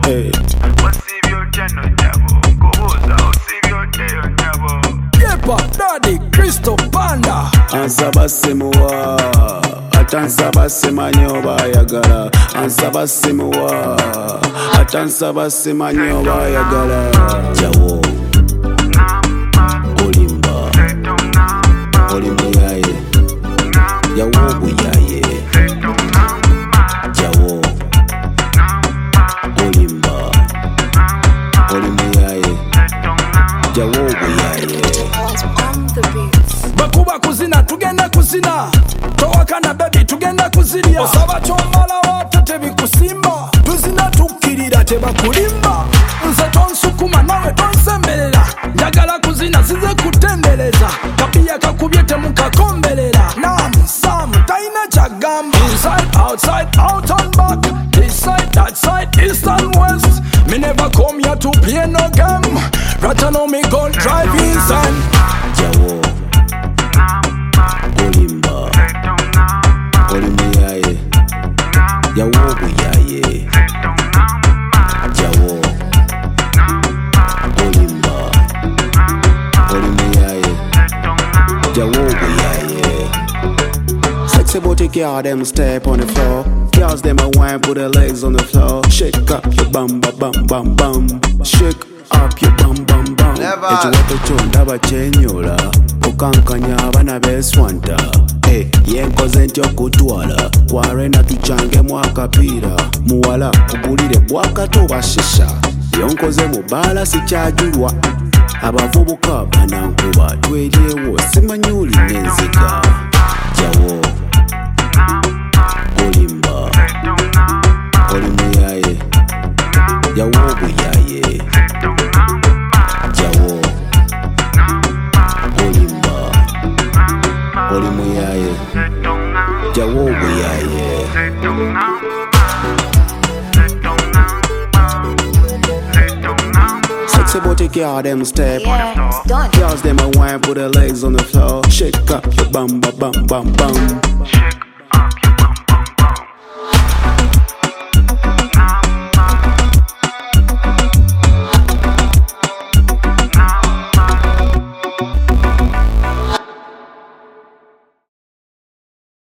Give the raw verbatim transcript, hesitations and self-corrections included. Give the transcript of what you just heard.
Hey. Yepa, Daddy, Crystal Panda. Ansaba simuwa, atansaba simanyi oba ayagala. Ansaba simuwa, atansaba simanyi oba ayagala. Jawo, olimba, olimuyaye, yawo buyaye. Jawo, olimba, olimuyaye, jawo buyaye. Bakuba kuzina, tugenda kuzina. Towakana baby, tugenda kuziria. Osaba chomala wate tebikusimba. Tuzina tukirira tebakulimba. Nze tonsukuma nawe tonsemberera. Njagala kuzina size kutendereza. Kapia kakubye temukakomberera. Nam, Sam, taina chagamba. Inside, outside, out and back. This side, that side, east and west. Me never come here to play no game. Rather know me gun driving son. Jawo, olimba, olimuyaye, yawo buyaye. Jawo, olimba, olimuyaye, jawo buyaye. Sexy booty girl, them step on the floor. Girls, them a wine, put their legs on the floor. Shake up your bum, bum, bum, bum, bum. Shake up your bum, bum, bum. Ekiwato kyo ndaba kyenyola, okankanya abana beswanta. Hey, yenkoze ntya okutwala, kwarena tucangemu akapiira. Muwala kugulire bwakato bashisha, yonkoze mu baala sikyajulwa. Abavubuka banankuba twelyewo simanyi olina enzika. Jawo, olimba, olimuyaye, yawo buyaye. Jawo, olimba, olimuyaye, jawo buyaye. Sexy booty girl, them step on the floor. Done. Girls, them a wine, put their legs on the floor. Shake up your bum, bum, bum, bum, bum.